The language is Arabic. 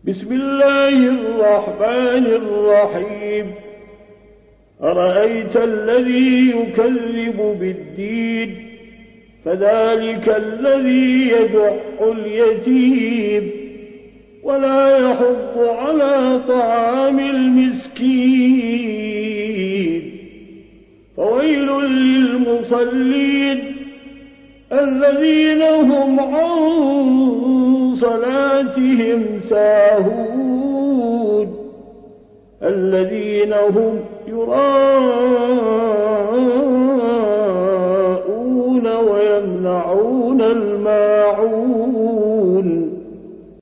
بسم الله الرحمن الرحيم أرأيت الذي يكذب بالدين فذلك الذي يدع اليتيم ولا يحض على طعام المسكين فويل للمصلين الذين هم عن صلاتهم ساهون الذين هم يراءون